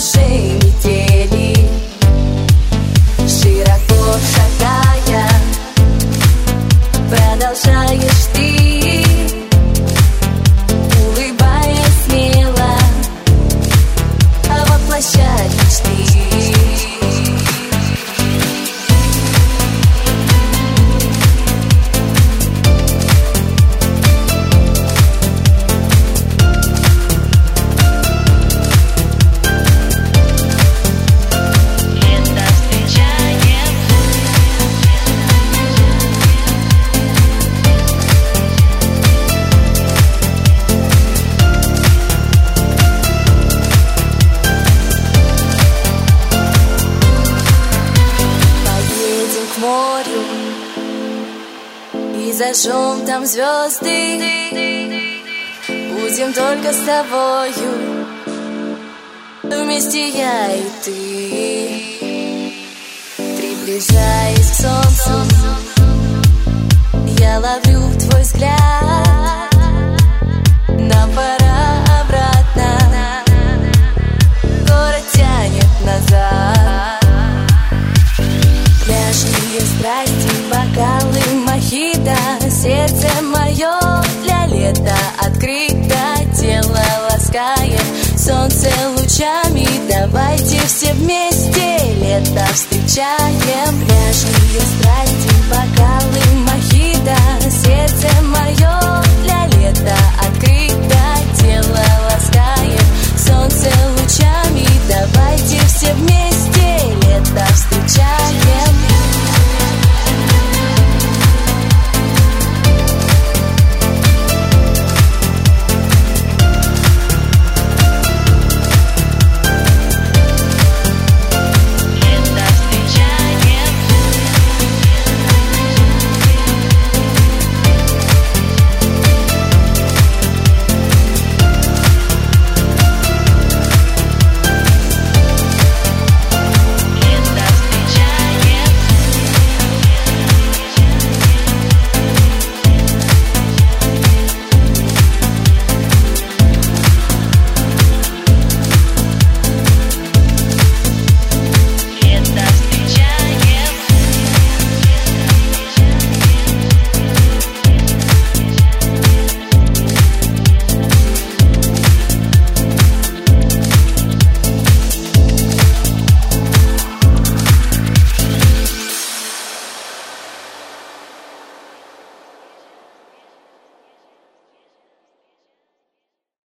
нашей метели. Широко шагая, продолжаешь ты, улыбаясь смело, воплощать мечты. И зажжем там звезды, будем только с тобою, вместе я и ты. Приближаясь к солнцу, я ловлю твой взгляд. Нам пора обратно, город тянет назад. Пляжные страсти, бокалы, мохито, сердце мое для лета открыто, тело ласкает солнце лучами. Давайте все вместе лето встречаем. Пляжные страсти, бокалы, мохито, сердце мое